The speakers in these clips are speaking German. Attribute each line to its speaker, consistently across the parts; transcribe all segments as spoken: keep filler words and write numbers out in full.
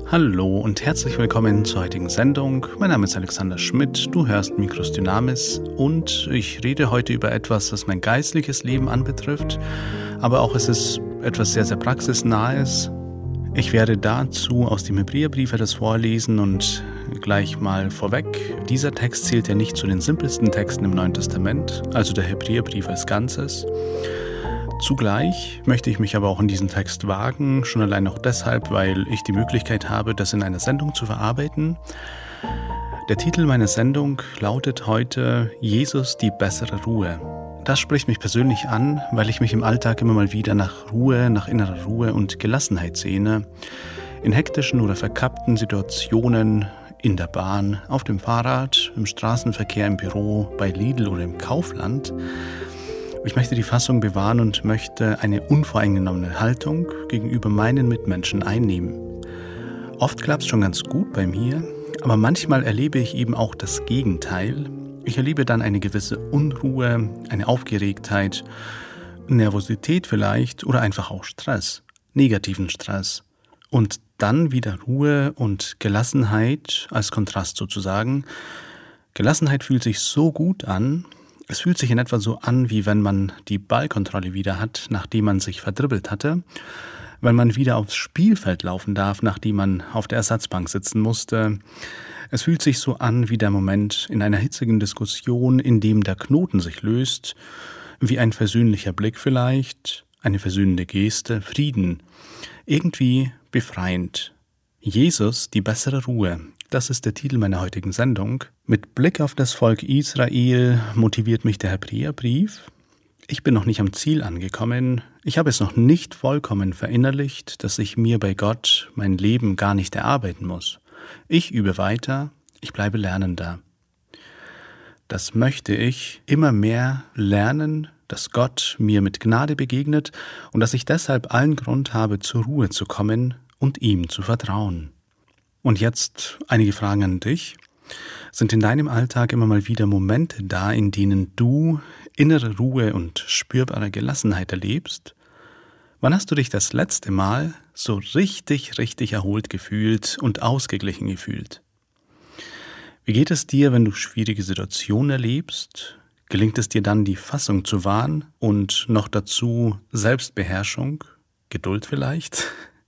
Speaker 1: Hallo und herzlich willkommen zur heutigen Sendung. Mein Name ist Alexander Schmidt, du hörst Micros Dynamis und ich rede heute über etwas, das mein geistliches Leben anbetrifft, aber auch es ist etwas sehr, sehr praxisnahes. Ich werde dazu aus dem Hebräerbrief etwas vorlesen und gleich mal vorweg, dieser Text zählt ja nicht zu den simpelsten Texten im Neuen Testament, also der Hebräerbrief als Ganzes. Zugleich möchte ich mich aber auch in diesen Text wagen, schon allein auch deshalb, weil ich die Möglichkeit habe, das in einer Sendung zu verarbeiten. Der Titel meiner Sendung lautet heute Jesus, die bessere Ruhe. Das spricht mich persönlich an, weil ich mich im Alltag immer mal wieder nach Ruhe, nach innerer Ruhe und Gelassenheit sehne. In hektischen oder verkappten Situationen, in der Bahn, auf dem Fahrrad, im Straßenverkehr, im Büro, bei Lidl oder im Kaufland. Ich möchte die Fassung bewahren und möchte eine unvoreingenommene Haltung gegenüber meinen Mitmenschen einnehmen. Oft klappt es schon ganz gut bei mir, aber manchmal erlebe ich eben auch das Gegenteil. Ich erlebe dann eine gewisse Unruhe, eine Aufgeregtheit, Nervosität vielleicht oder einfach auch Stress, negativen Stress. Und dann wieder Ruhe und Gelassenheit als Kontrast sozusagen. Gelassenheit fühlt sich so gut an. Es fühlt sich in etwa so an, wie wenn man die Ballkontrolle wieder hat, nachdem man sich verdribbelt hatte, wenn man wieder aufs Spielfeld laufen darf, nachdem man auf der Ersatzbank sitzen musste. Es fühlt sich so an wie der Moment in einer hitzigen Diskussion, in dem der Knoten sich löst, wie ein versöhnlicher Blick vielleicht, eine versöhnende Geste, Frieden, irgendwie befreiend. Jesus, die bessere Ruhe. Das ist der Titel meiner heutigen Sendung. Mit Blick auf das Volk Israel motiviert mich der Hebräerbrief. Ich bin noch nicht am Ziel angekommen. Ich habe es noch nicht vollkommen verinnerlicht, dass ich mir bei Gott mein Leben gar nicht erarbeiten muss. Ich übe weiter, ich bleibe Lernender. Das möchte ich immer mehr lernen, dass Gott mir mit Gnade begegnet und dass ich deshalb allen Grund habe, zur Ruhe zu kommen und ihm zu vertrauen. Und jetzt einige Fragen an dich. Sind in deinem Alltag immer mal wieder Momente da, in denen du innere Ruhe und spürbare Gelassenheit erlebst? Wann hast du dich das letzte Mal so richtig, richtig erholt gefühlt und ausgeglichen gefühlt? Wie geht es dir, wenn du schwierige Situationen erlebst? Gelingt es dir dann, die Fassung zu wahren und noch dazu Selbstbeherrschung, Geduld vielleicht?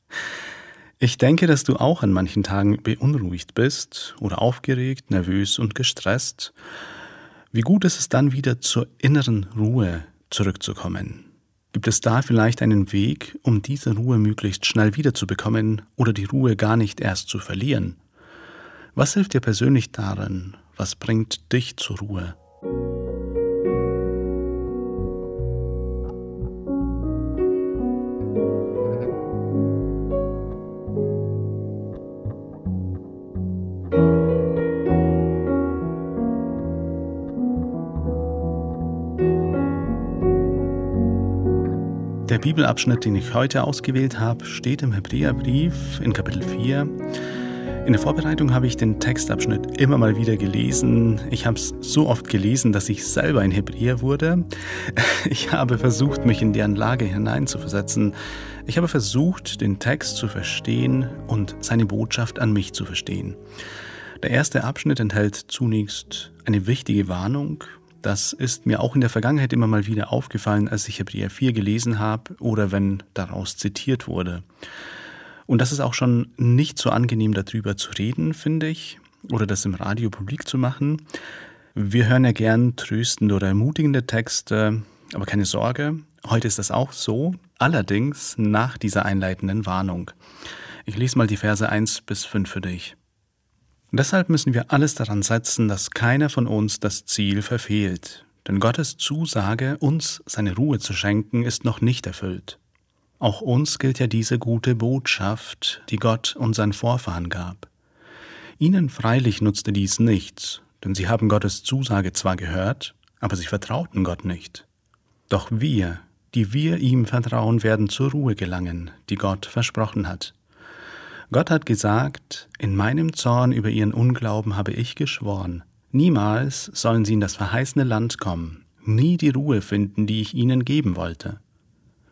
Speaker 1: Ich denke, dass du auch an manchen Tagen beunruhigt bist oder aufgeregt, nervös und gestresst. Wie gut ist es dann wieder zur inneren Ruhe zurückzukommen? Gibt es da vielleicht einen Weg, um diese Ruhe möglichst schnell wiederzubekommen oder die Ruhe gar nicht erst zu verlieren? Was hilft dir persönlich darin? Was bringt dich zur Ruhe? Der Bibelabschnitt, den ich heute ausgewählt habe, steht im Hebräerbrief in Kapitel vier. In der Vorbereitung habe ich den Textabschnitt immer mal wieder gelesen. Ich habe es so oft gelesen, dass ich selber ein Hebräer wurde. Ich habe versucht, mich in deren Lage hineinzuversetzen. Ich habe versucht, den Text zu verstehen und seine Botschaft an mich zu verstehen. Der erste Abschnitt enthält zunächst eine wichtige Warnung. Das ist mir auch in der Vergangenheit immer mal wieder aufgefallen, als ich Hebräer vier gelesen habe oder wenn daraus zitiert wurde. Und das ist auch schon nicht so angenehm, darüber zu reden, finde ich, oder das im Radio publik zu machen. Wir hören ja gern tröstende oder ermutigende Texte, aber keine Sorge, heute ist das auch so, allerdings nach dieser einleitenden Warnung. Ich lese mal die Verse eins bis fünf für dich. Und deshalb müssen wir alles daran setzen, dass keiner von uns das Ziel verfehlt. Denn Gottes Zusage, uns seine Ruhe zu schenken, ist noch nicht erfüllt. Auch uns gilt ja diese gute Botschaft, die Gott unseren Vorfahren gab. Ihnen freilich nutzte dies nichts, denn sie haben Gottes Zusage zwar gehört, aber sie vertrauten Gott nicht. Doch wir, die wir ihm vertrauen, werden zur Ruhe gelangen, die Gott versprochen hat. Gott hat gesagt, in meinem Zorn über ihren Unglauben habe ich geschworen, niemals sollen sie in das verheißene Land kommen, nie die Ruhe finden, die ich ihnen geben wollte.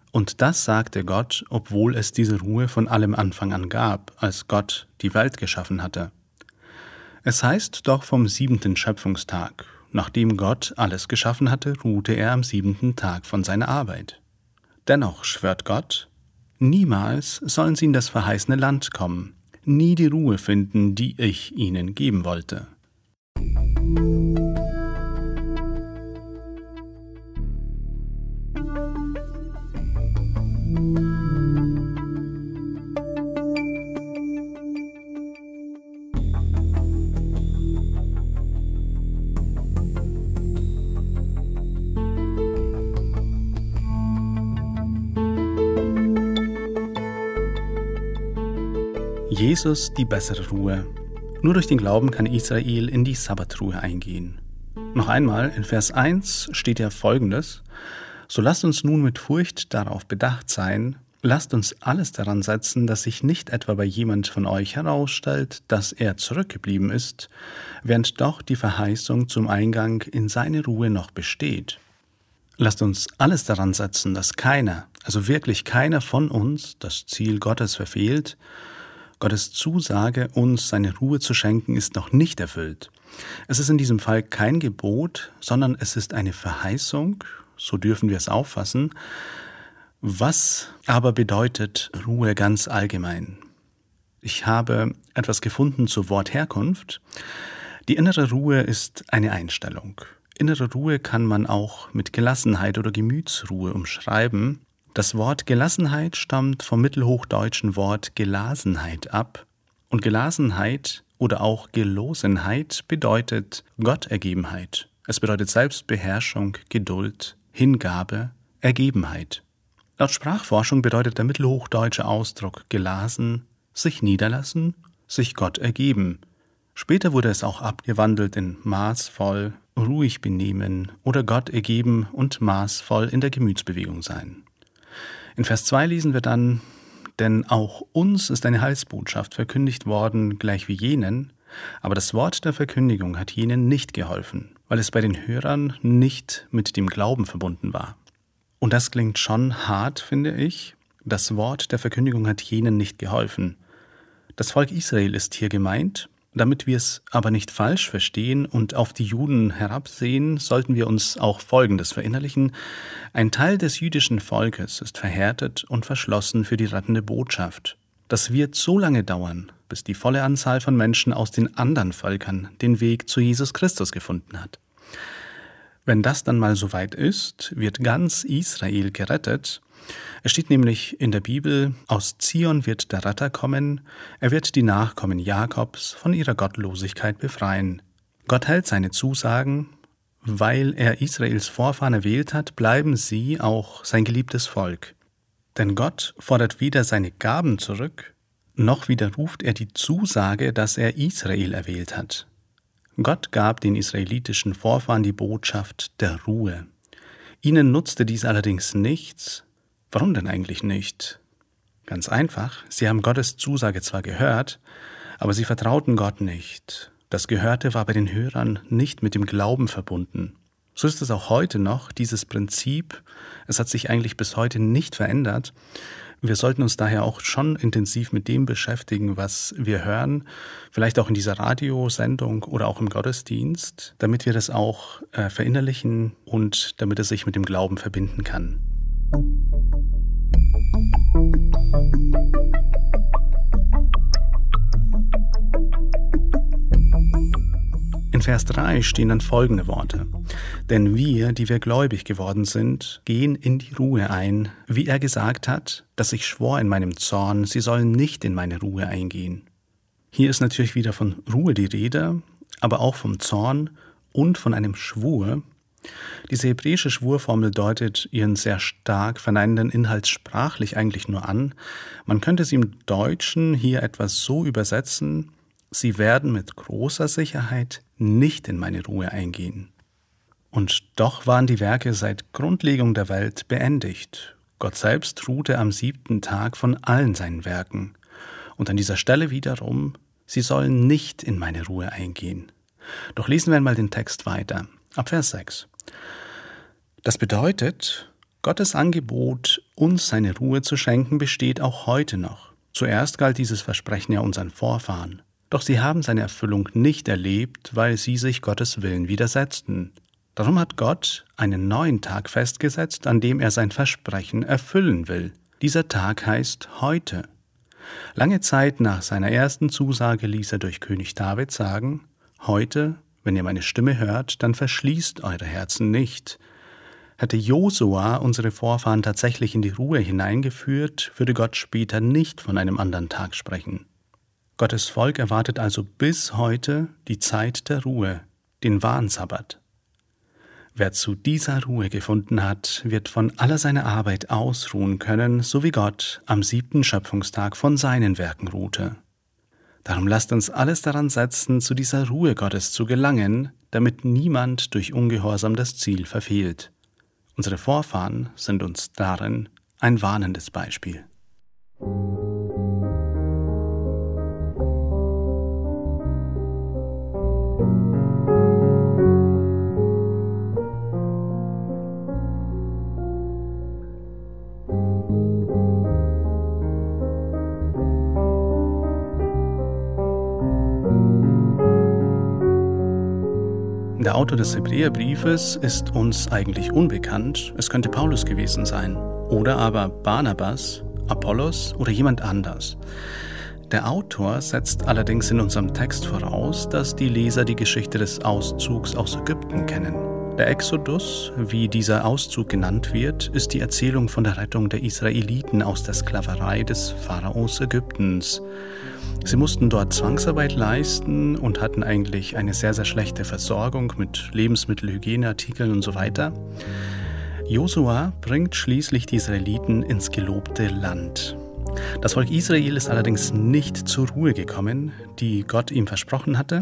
Speaker 1: Und das sagte Gott, obwohl es diese Ruhe von allem Anfang an gab, als Gott die Welt geschaffen hatte. Es heißt doch vom siebenten Schöpfungstag, nachdem Gott alles geschaffen hatte, ruhte er am siebenten Tag von seiner Arbeit. Dennoch schwört Gott, niemals sollen sie in das verheißene Land kommen, nie die Ruhe finden, die ich ihnen geben wollte. Jesus die bessere Ruhe. Nur durch den Glauben kann Israel in die Sabbatruhe eingehen. Noch einmal, in Vers eins steht ja Folgendes: So lasst uns nun mit Furcht darauf bedacht sein, lasst uns alles daran setzen, dass sich nicht etwa bei jemand von euch herausstellt, dass er zurückgeblieben ist, während doch die Verheißung zum Eingang in seine Ruhe noch besteht. Lasst uns alles daran setzen, dass keiner, also wirklich keiner von uns, das Ziel Gottes verfehlt. Gottes Zusage, uns seine Ruhe zu schenken, ist noch nicht erfüllt. Es ist in diesem Fall kein Gebot, sondern es ist eine Verheißung, so dürfen wir es auffassen. Was aber bedeutet Ruhe ganz allgemein? Ich habe etwas gefunden zur Wortherkunft. Die innere Ruhe ist eine Einstellung. Innere Ruhe kann man auch mit Gelassenheit oder Gemütsruhe umschreiben. Das Wort Gelassenheit stammt vom mittelhochdeutschen Wort Gelasenheit ab. Und Gelasenheit oder auch Gelosenheit bedeutet Gottergebenheit. Es bedeutet Selbstbeherrschung, Geduld, Hingabe, Ergebenheit. Laut Sprachforschung bedeutet der mittelhochdeutsche Ausdruck gelasen, sich niederlassen, sich Gott ergeben. Später wurde es auch abgewandelt in maßvoll, ruhig benehmen oder Gott ergeben und maßvoll in der Gemütsbewegung sein. In Vers zwei lesen wir dann, denn auch uns ist eine Heilsbotschaft verkündigt worden, gleich wie jenen, aber das Wort der Verkündigung hat jenen nicht geholfen, weil es bei den Hörern nicht mit dem Glauben verbunden war. Und das klingt schon hart, finde ich. Das Wort der Verkündigung hat jenen nicht geholfen. Das Volk Israel ist hier gemeint. Damit wir es aber nicht falsch verstehen und auf die Juden herabsehen, sollten wir uns auch Folgendes verinnerlichen. Ein Teil des jüdischen Volkes ist verhärtet und verschlossen für die rettende Botschaft. Das wird so lange dauern, bis die volle Anzahl von Menschen aus den anderen Völkern den Weg zu Jesus Christus gefunden hat. Wenn das dann mal soweit ist, wird ganz Israel gerettet. Es steht nämlich in der Bibel, aus Zion wird der Retter kommen, er wird die Nachkommen Jakobs von ihrer Gottlosigkeit befreien. Gott hält seine Zusagen, weil er Israels Vorfahren erwählt hat, bleiben sie auch sein geliebtes Volk. Denn Gott fordert weder seine Gaben zurück, noch widerruft er die Zusage, dass er Israel erwählt hat. Gott gab den israelitischen Vorfahren die Botschaft der Ruhe. Ihnen nutzte dies allerdings nichts. Warum denn eigentlich nicht? Ganz einfach, sie haben Gottes Zusage zwar gehört, aber sie vertrauten Gott nicht. Das Gehörte war bei den Hörern nicht mit dem Glauben verbunden. So ist es auch heute noch, dieses Prinzip. Es hat sich eigentlich bis heute nicht verändert. Wir sollten uns daher auch schon intensiv mit dem beschäftigen, was wir hören, vielleicht auch in dieser Radiosendung oder auch im Gottesdienst, damit wir das auch äh, verinnerlichen und damit es sich mit dem Glauben verbinden kann. In Vers drei stehen dann folgende Worte. Denn wir, die wir gläubig geworden sind, gehen in die Ruhe ein, wie er gesagt hat, dass ich schwor in meinem Zorn, sie sollen nicht in meine Ruhe eingehen. Hier ist natürlich wieder von Ruhe die Rede, aber auch vom Zorn und von einem Schwur. Diese hebräische Schwurformel deutet ihren sehr stark verneinenden Inhalt sprachlich eigentlich nur an. Man könnte sie im Deutschen hier etwas so übersetzen: Sie werden mit großer Sicherheit nicht in meine Ruhe eingehen. Und doch waren die Werke seit Grundlegung der Welt beendigt. Gott selbst ruhte am siebten Tag von allen seinen Werken. Und an dieser Stelle wiederum, sie sollen nicht in meine Ruhe eingehen. Doch lesen wir einmal den Text weiter, ab Vers sechs. Das bedeutet, Gottes Angebot, uns seine Ruhe zu schenken, besteht auch heute noch. Zuerst galt dieses Versprechen ja unseren Vorfahren. Doch sie haben seine Erfüllung nicht erlebt, weil sie sich Gottes Willen widersetzten. Darum hat Gott einen neuen Tag festgesetzt, an dem er sein Versprechen erfüllen will. Dieser Tag heißt heute. Lange Zeit nach seiner ersten Zusage ließ er durch König David sagen: Heute, wenn ihr meine Stimme hört, dann verschließt eure Herzen nicht. Hätte Josua unsere Vorfahren tatsächlich in die Ruhe hineingeführt, würde Gott später nicht von einem anderen Tag sprechen. Gottes Volk erwartet also bis heute die Zeit der Ruhe, den wahren Sabbat. Wer zu dieser Ruhe gefunden hat, wird von aller seiner Arbeit ausruhen können, so wie Gott am siebten Schöpfungstag von seinen Werken ruhte. Darum lasst uns alles daran setzen, zu dieser Ruhe Gottes zu gelangen, damit niemand durch Ungehorsam das Ziel verfehlt. Unsere Vorfahren sind uns darin ein warnendes Beispiel. Der Autor des Hebräerbriefes ist uns eigentlich unbekannt. Es könnte Paulus gewesen sein oder aber Barnabas, Apollos oder jemand anders. Der Autor setzt allerdings in unserem Text voraus, dass die Leser die Geschichte des Auszugs aus Ägypten kennen. Der Exodus, wie dieser Auszug genannt wird, ist die Erzählung von der Rettung der Israeliten aus der Sklaverei des Pharaos Ägyptens. Sie mussten dort Zwangsarbeit leisten und hatten eigentlich eine sehr, sehr schlechte Versorgung mit Lebensmittel, Hygieneartikeln und so weiter. Josua bringt schließlich die Israeliten ins gelobte Land. Das Volk Israel ist allerdings nicht zur Ruhe gekommen, die Gott ihm versprochen hatte.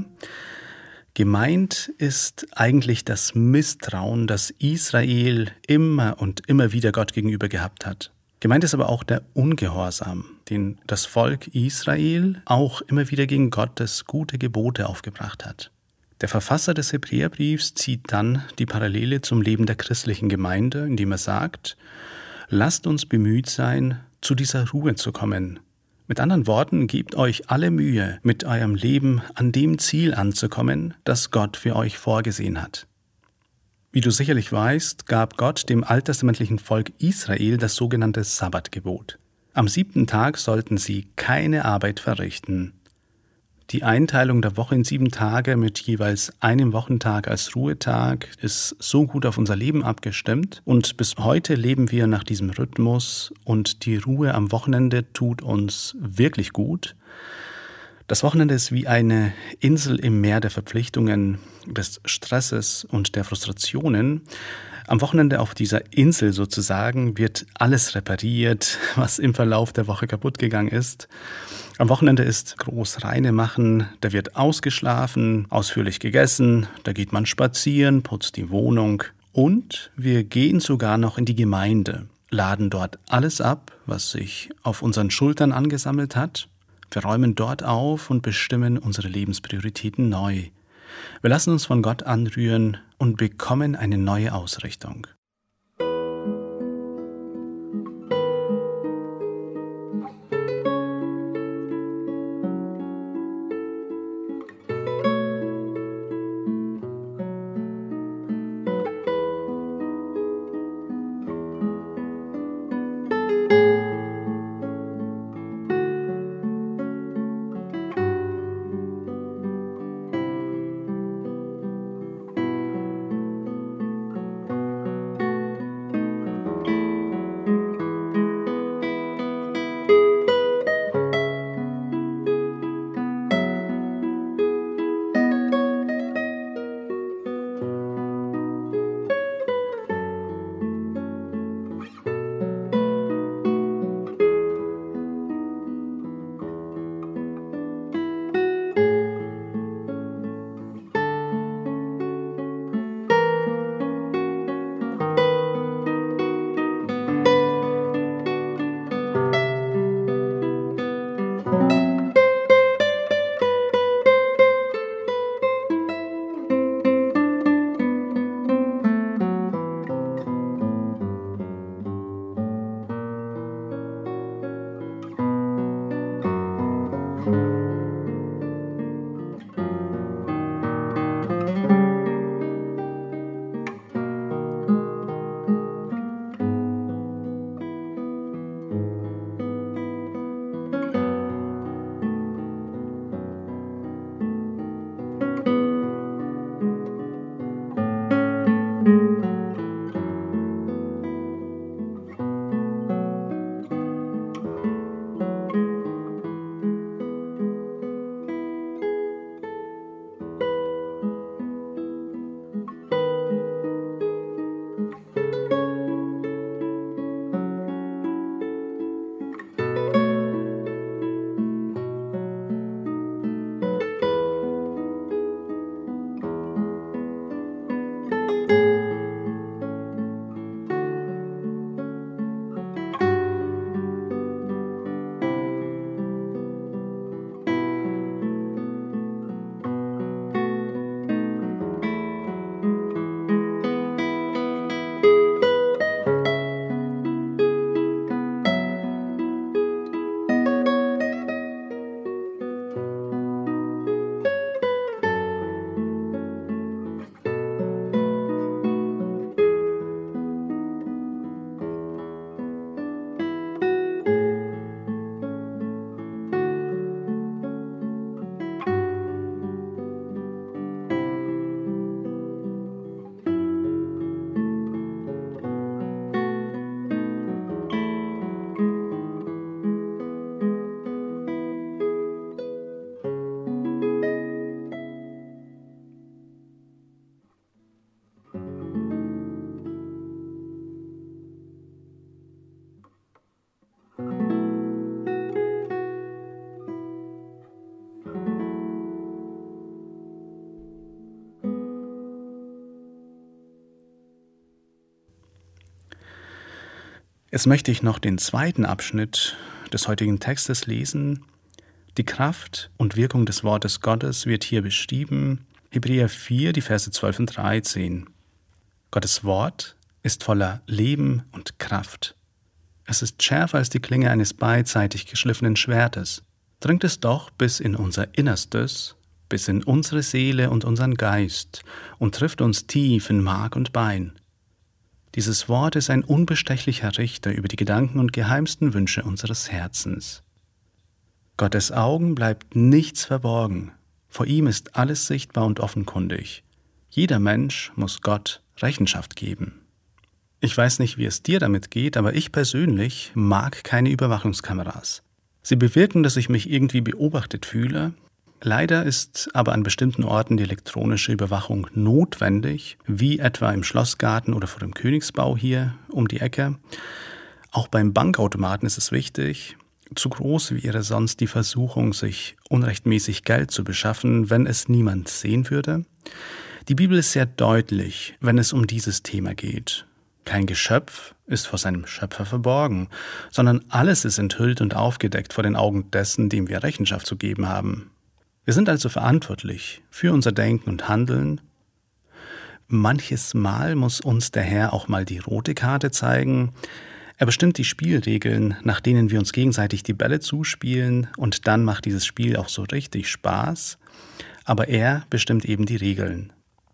Speaker 1: Gemeint ist eigentlich das Misstrauen, das Israel immer und immer wieder Gott gegenüber gehabt hat. Gemeint ist aber auch der Ungehorsam, den das Volk Israel auch immer wieder gegen Gottes gute Gebote aufgebracht hat. Der Verfasser des Hebräerbriefs zieht dann die Parallele zum Leben der christlichen Gemeinde, indem er sagt: Lasst uns bemüht sein, zu dieser Ruhe zu kommen. Mit anderen Worten, gebt euch alle Mühe, mit eurem Leben an dem Ziel anzukommen, das Gott für euch vorgesehen hat. Wie du sicherlich weißt, gab Gott dem alttestamentlichen Volk Israel das sogenannte Sabbatgebot. Am siebten Tag sollten sie keine Arbeit verrichten. Die Einteilung der Woche in sieben Tage mit jeweils einem Wochentag als Ruhetag ist so gut auf unser Leben abgestimmt und bis heute leben wir nach diesem Rhythmus und die Ruhe am Wochenende tut uns wirklich gut. Das Wochenende ist wie eine Insel im Meer der Verpflichtungen, des Stresses und der Frustrationen. Am Wochenende auf dieser Insel sozusagen wird alles repariert, was im Verlauf der Woche kaputt gegangen ist. Am Wochenende ist groß Reine machen, da wird ausgeschlafen, ausführlich gegessen, da geht man spazieren, putzt die Wohnung und wir gehen sogar noch in die Gemeinde, laden dort alles ab, was sich auf unseren Schultern angesammelt hat. Wir räumen dort auf und bestimmen unsere Lebensprioritäten neu. Wir lassen uns von Gott anrühren und bekommen eine neue Ausrichtung. Jetzt möchte ich noch den zweiten Abschnitt des heutigen Textes lesen. Die Kraft und Wirkung des Wortes Gottes wird hier beschrieben. Hebräer vier, die Verse zwölf und dreizehn. Gottes Wort ist voller Leben und Kraft. Es ist schärfer als die Klinge eines beidseitig geschliffenen Schwertes. Dringt es doch bis in unser Innerstes, bis in unsere Seele und unseren Geist und trifft uns tief in Mark und Bein. Dieses Wort ist ein unbestechlicher Richter über die Gedanken und geheimsten Wünsche unseres Herzens. Gottes Augen bleibt nichts verborgen. Vor ihm ist alles sichtbar und offenkundig. Jeder Mensch muss Gott Rechenschaft geben. Ich weiß nicht, wie es dir damit geht, aber ich persönlich mag keine Überwachungskameras. Sie bewirken, dass ich mich irgendwie beobachtet fühle. Leider ist aber an bestimmten Orten die elektronische Überwachung notwendig, wie etwa im Schlossgarten oder vor dem Königsbau hier um die Ecke. Auch beim Bankautomaten ist es wichtig. Zu groß wäre sonst die Versuchung, sich unrechtmäßig Geld zu beschaffen, wenn es niemand sehen würde. Die Bibel ist sehr deutlich, wenn es um dieses Thema geht. Kein Geschöpf ist vor seinem Schöpfer verborgen, sondern alles ist enthüllt und aufgedeckt vor den Augen dessen, dem wir Rechenschaft zu geben haben. Wir sind also verantwortlich für unser Denken und Handeln. Manches Mal muss uns der Herr auch mal die rote Karte zeigen. Er bestimmt die Spielregeln, nach denen wir uns gegenseitig die Bälle zuspielen, und dann macht dieses Spiel auch so richtig Spaß. Aber er bestimmt eben die Regeln.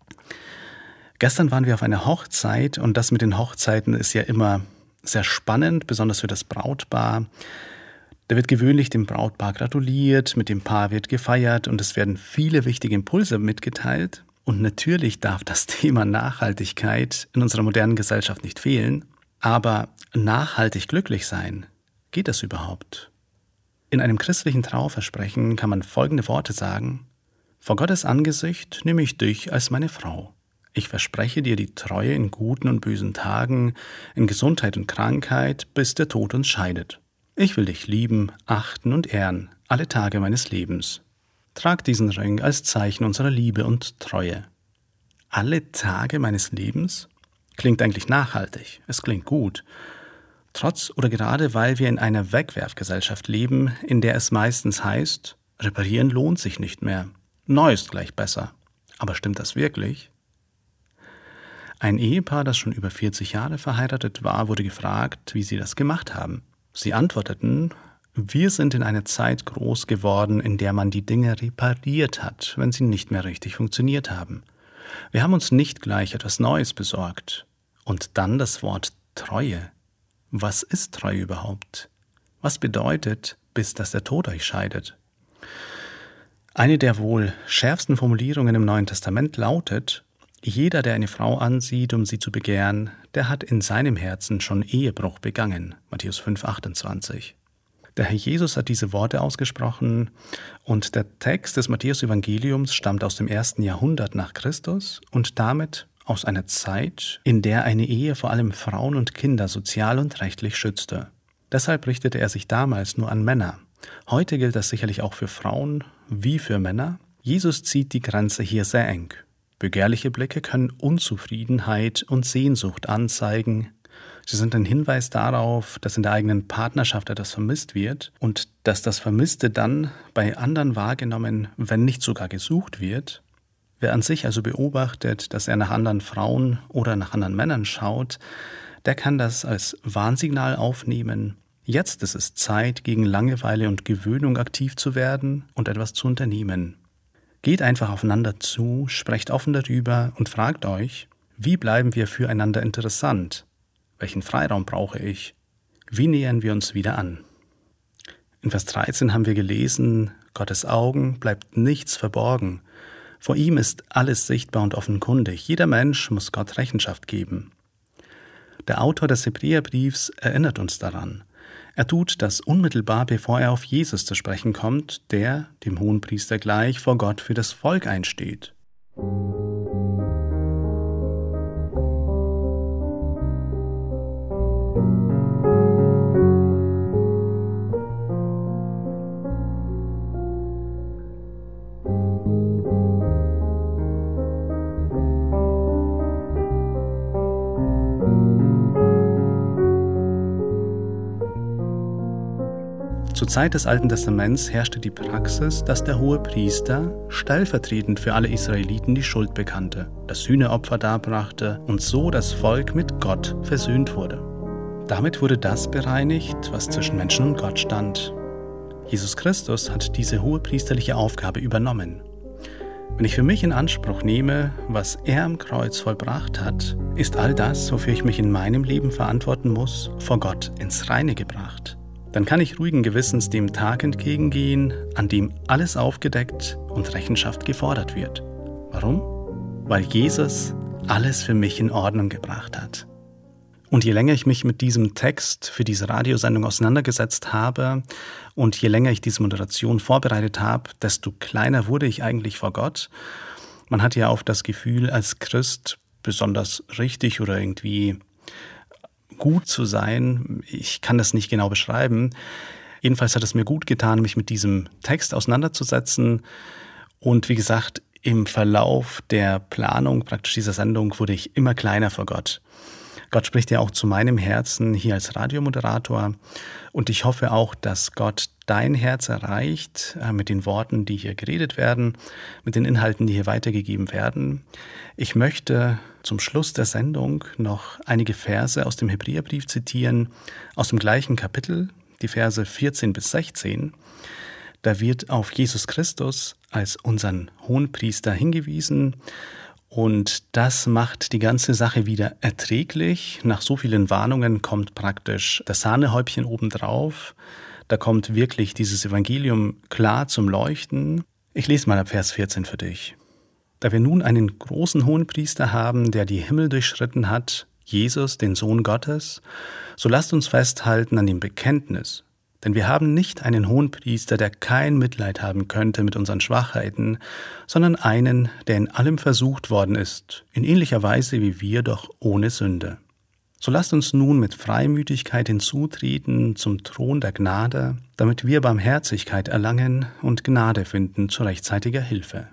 Speaker 1: Gestern waren wir auf einer Hochzeit, und das mit den Hochzeiten ist ja immer sehr spannend, besonders für das Brautpaar. Da wird gewöhnlich dem Brautpaar gratuliert, mit dem Paar wird gefeiert und es werden viele wichtige Impulse mitgeteilt. Und natürlich darf das Thema Nachhaltigkeit in unserer modernen Gesellschaft nicht fehlen. Aber nachhaltig glücklich sein, geht das überhaupt? In einem christlichen Trauversprechen kann man folgende Worte sagen: Vor Gottes Angesicht nehme ich dich als meine Frau. Ich verspreche dir die Treue in guten und bösen Tagen, in Gesundheit und Krankheit, bis der Tod uns scheidet. Ich will dich lieben, achten und ehren, alle Tage meines Lebens. Trag diesen Ring als Zeichen unserer Liebe und Treue. Alle Tage meines Lebens? Klingt eigentlich nachhaltig, es klingt gut. Trotz oder gerade weil wir in einer Wegwerfgesellschaft leben, in der es meistens heißt, reparieren lohnt sich nicht mehr, neu ist gleich besser. Aber stimmt das wirklich? Ein Ehepaar, das schon über vierzig Jahre verheiratet war, wurde gefragt, wie sie das gemacht haben. Sie antworteten: Wir sind in einer Zeit groß geworden, in der man die Dinge repariert hat, wenn sie nicht mehr richtig funktioniert haben. Wir haben uns nicht gleich etwas Neues besorgt. Und dann das Wort Treue. Was ist Treue überhaupt? Was bedeutet, bis dass der Tod euch scheidet? Eine der wohl schärfsten Formulierungen im Neuen Testament lautet: Jeder, der eine Frau ansieht, um sie zu begehren, der hat in seinem Herzen schon Ehebruch begangen. Matthäus fünf, achtundzwanzig. Der Herr Jesus hat diese Worte ausgesprochen und der Text des Matthäus-Evangeliums stammt aus dem ersten Jahrhundert nach Christus und damit aus einer Zeit, in der eine Ehe vor allem Frauen und Kinder sozial und rechtlich schützte. Deshalb richtete er sich damals nur an Männer. Heute gilt das sicherlich auch für Frauen wie für Männer. Jesus zieht die Grenze hier sehr eng. Begehrliche Blicke können Unzufriedenheit und Sehnsucht anzeigen. Sie sind ein Hinweis darauf, dass in der eigenen Partnerschaft etwas vermisst wird und dass das Vermisste dann bei anderen wahrgenommen, wenn nicht sogar gesucht wird. Wer an sich also beobachtet, dass er nach anderen Frauen oder nach anderen Männern schaut, der kann das als Warnsignal aufnehmen. Jetzt ist es Zeit, gegen Langeweile und Gewöhnung aktiv zu werden und etwas zu unternehmen. Geht einfach aufeinander zu, sprecht offen darüber und fragt euch, wie bleiben wir füreinander interessant? Welchen Freiraum brauche ich? Wie nähern wir uns wieder an? In Vers dreizehn haben wir gelesen: Gottes Augen bleibt nichts verborgen. Vor ihm ist alles sichtbar und offenkundig. Jeder Mensch muss Gott Rechenschaft geben. Der Autor des Hebräerbriefs erinnert uns daran. Er tut das unmittelbar, bevor er auf Jesus zu sprechen kommt, der, dem Hohenpriester gleich, vor Gott für das Volk einsteht. Zur Zeit des Alten Testaments herrschte die Praxis, dass der Hohepriester stellvertretend für alle Israeliten die Schuld bekannte, das Sühneopfer darbrachte und so das Volk mit Gott versöhnt wurde. Damit wurde das bereinigt, was zwischen Menschen und Gott stand. Jesus Christus hat diese hohepriesterliche Aufgabe übernommen. Wenn ich für mich in Anspruch nehme, was er am Kreuz vollbracht hat, ist all das, wofür ich mich in meinem Leben verantworten muss, vor Gott ins Reine gebracht. Dann kann ich ruhigen Gewissens dem Tag entgegengehen, an dem alles aufgedeckt und Rechenschaft gefordert wird. Warum? Weil Jesus alles für mich in Ordnung gebracht hat. Und je länger ich mich mit diesem Text für diese Radiosendung auseinandergesetzt habe und je länger ich diese Moderation vorbereitet habe, desto kleiner wurde ich eigentlich vor Gott. Man hat ja oft das Gefühl, als Christ besonders richtig oder irgendwie gut zu sein. Ich kann das nicht genau beschreiben. Jedenfalls hat es mir gut getan, mich mit diesem Text auseinanderzusetzen. Und wie gesagt, im Verlauf der Planung praktisch dieser Sendung wurde ich immer kleiner vor Gott. Gott spricht ja auch zu meinem Herzen hier als Radiomoderator. Und ich hoffe auch, dass Gott dein Herz erreicht äh, mit den Worten, die hier geredet werden, mit den Inhalten, die hier weitergegeben werden. Ich möchte zum Schluss der Sendung noch einige Verse aus dem Hebräerbrief zitieren, aus dem gleichen Kapitel, die Verse vierzehn bis sechzehn. Da wird auf Jesus Christus als unseren Hohenpriester hingewiesen. Und das macht die ganze Sache wieder erträglich. Nach so vielen Warnungen kommt praktisch das Sahnehäubchen obendrauf. Da kommt wirklich dieses Evangelium klar zum Leuchten. Ich lese mal ab Vers vierzehn für dich. Da wir nun einen großen Hohenpriester haben, der die Himmel durchschritten hat, Jesus, den Sohn Gottes, so lasst uns festhalten an dem Bekenntnis. Denn wir haben nicht einen Hohenpriester, der kein Mitleid haben könnte mit unseren Schwachheiten, sondern einen, der in allem versucht worden ist, in ähnlicher Weise wie wir, doch ohne Sünde. So lasst uns nun mit Freimütigkeit hinzutreten zum Thron der Gnade, damit wir Barmherzigkeit erlangen und Gnade finden zu rechtzeitiger Hilfe.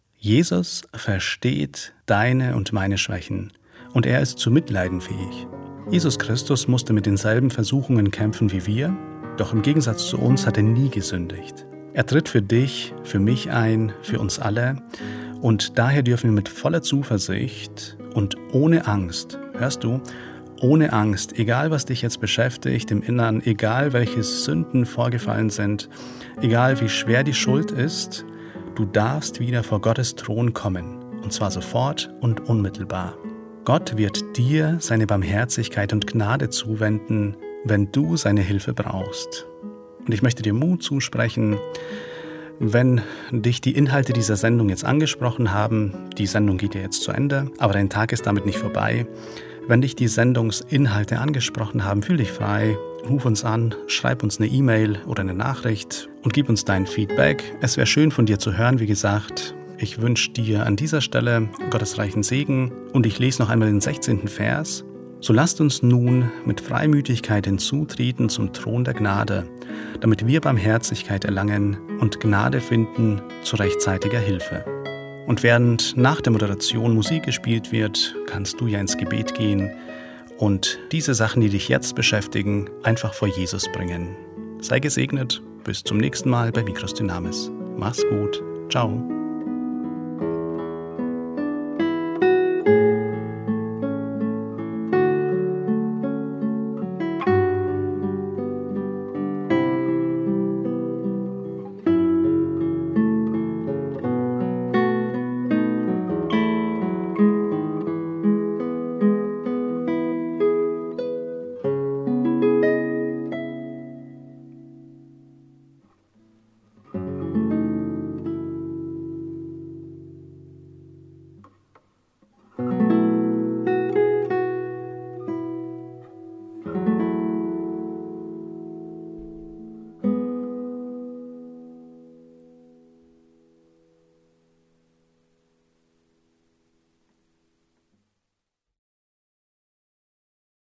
Speaker 1: Jesus versteht deine und meine Schwächen, und er ist zu Mitleiden fähig. Jesus Christus musste mit denselben Versuchungen kämpfen wie wir, doch im Gegensatz zu uns hat er nie gesündigt. Er tritt für dich, für mich ein, für uns alle, und daher dürfen wir mit voller Zuversicht und ohne Angst, hörst du, ohne Angst, egal was dich jetzt beschäftigt im Innern, egal welche Sünden vorgefallen sind, egal wie schwer die Schuld ist, du darfst wieder vor Gottes Thron kommen, und zwar sofort und unmittelbar. Gott wird dir seine Barmherzigkeit und Gnade zuwenden, wenn du seine Hilfe brauchst. Und ich möchte dir Mut zusprechen, wenn dich die Inhalte dieser Sendung jetzt angesprochen haben, die Sendung geht ja jetzt zu Ende, aber dein Tag ist damit nicht vorbei. Wenn dich die Sendungsinhalte angesprochen haben, fühl dich frei, ruf uns an, schreib uns eine E-Mail oder eine Nachricht und gib uns dein Feedback. Es wäre schön von dir zu hören, wie gesagt. Ich wünsche dir an dieser Stelle Gottes reichen Segen und ich lese noch einmal den sechzehnten Vers. So lasst uns nun mit Freimütigkeit hinzutreten zum Thron der Gnade, damit wir Barmherzigkeit erlangen und Gnade finden zu rechtzeitiger Hilfe. Und während nach der Moderation Musik gespielt wird, kannst du ja ins Gebet gehen und diese Sachen, die dich jetzt beschäftigen, einfach vor Jesus bringen. Sei gesegnet, bis zum nächsten Mal bei Mikros Dynamis. Mach's gut, ciao.